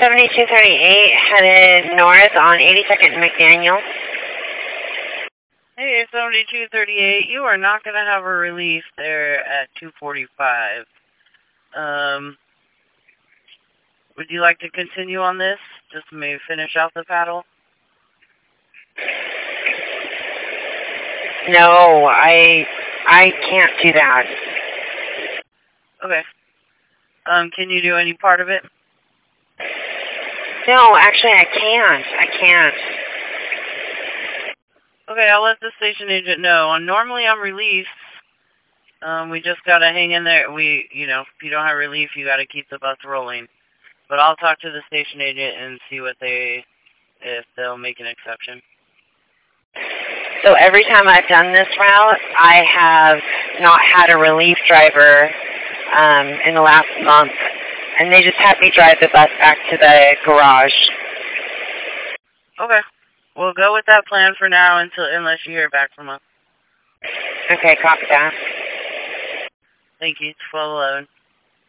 7238 headed north on 82nd and McDaniel. Hey, 7238, you are not going to have a relief there at 245. Would you like to continue on this? Just maybe finish out the paddle? No, I can't do that. Okay. Can you do any part of it? No, actually I can't. Okay, I'll let the station agent know. Normally on relief, we just gotta hang in there. If you don't have relief, you gotta keep the bus rolling. But I'll talk to the station agent and see if they'll make an exception. So every time I've done this route, I have not had a relief driver in the last month. And they just had me drive the bus back to the garage. Okay. We'll go with that plan for now unless you hear back from us. Okay, copy that. Thank you. 1211.